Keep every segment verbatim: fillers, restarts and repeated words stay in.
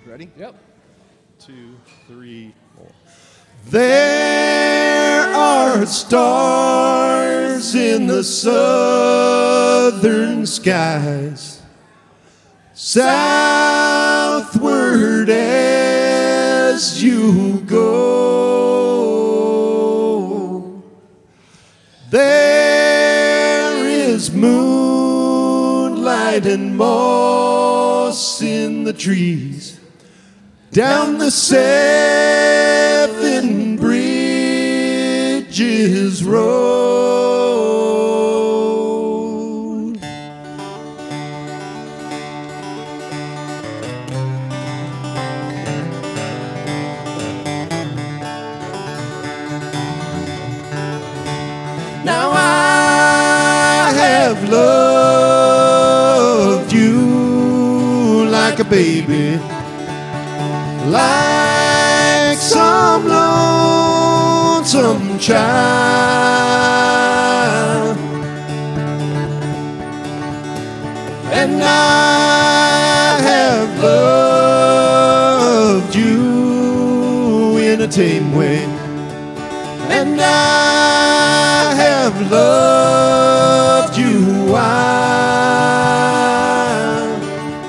Ready? Yep. Two, three, four. There are stars in the southern skies, southward as you go. There is moonlight and moss in the trees, down the seven bridges road. Now I have loved you like a baby, like some lonesome child, and I have loved you in a tame way, and I have loved you wild.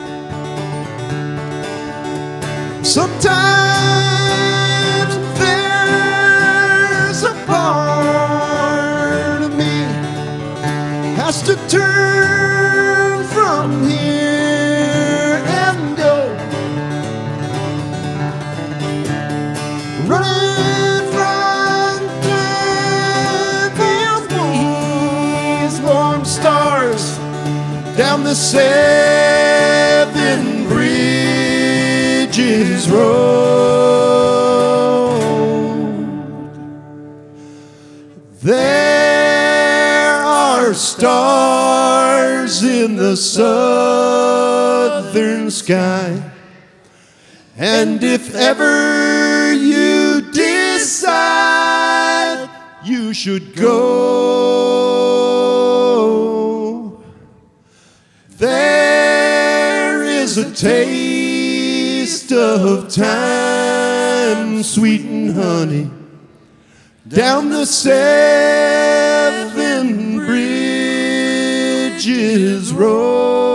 Sometimes there's a part of me has to turn from here and go, running from these warm stars down the seven bridges road. There are stars in the southern sky, and if ever you decide you should go, there is a taste of time, sweet and honey, down the seven bridges road.